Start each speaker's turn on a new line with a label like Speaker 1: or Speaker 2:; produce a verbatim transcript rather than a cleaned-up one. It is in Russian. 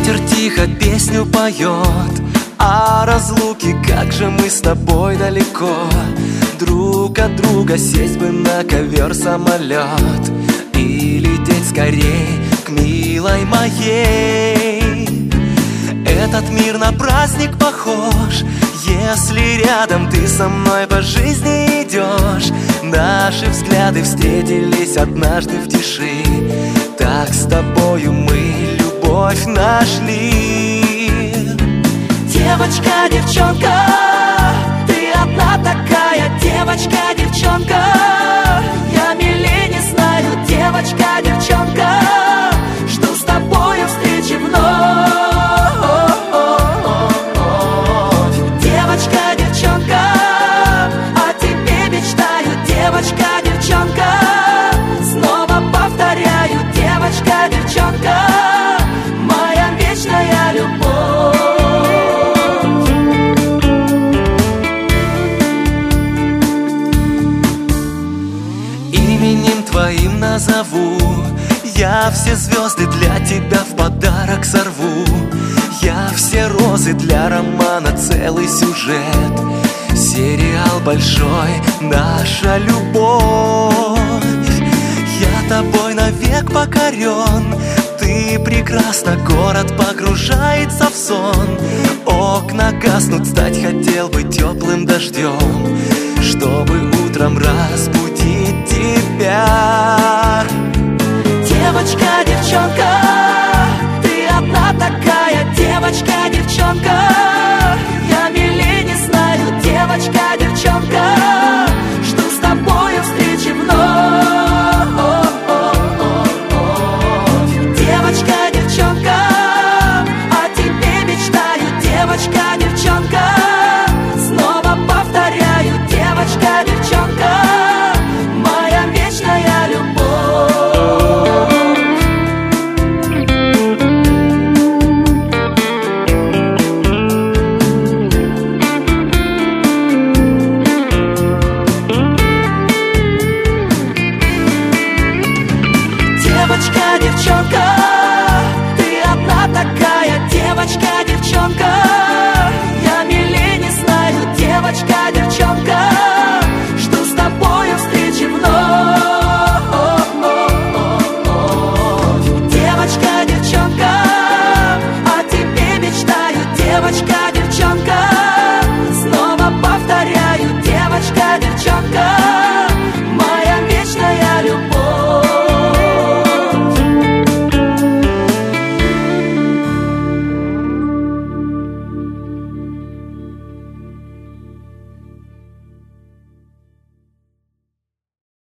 Speaker 1: Ветер тихо песню поет о разлуке, как же мы с тобой далеко. Друг от друга сесть бы на ковер-самолет и лететь скорей к милой моей. Этот мир на праздник похож, если рядом ты со мной по жизни идешь. Наши взгляды встретились однажды в тиши, так с тобою мы любовь нашли. Девочка, девчонка, ты одна такая. Девочка, девчонка, я милей не знаю. Девочка, девчонка, жду с тобою встречи вновь. Девочка, девчонка, о тебе мечтаю. Девочка, девчонка, снова повторяю. Девочка, девчонка, моя вечная любовь. Именем твоим назову я все звезды для тебя в подарок сорву. Я все розы для романа, целый сюжет, сериал большой, наша любовь. Я тобой навек покорен, ты прекрасна, город погружается в сон. Окна гаснут, стать хотел бы теплым дождем, чтобы утром разбудить тебя. Девочка, девчонка,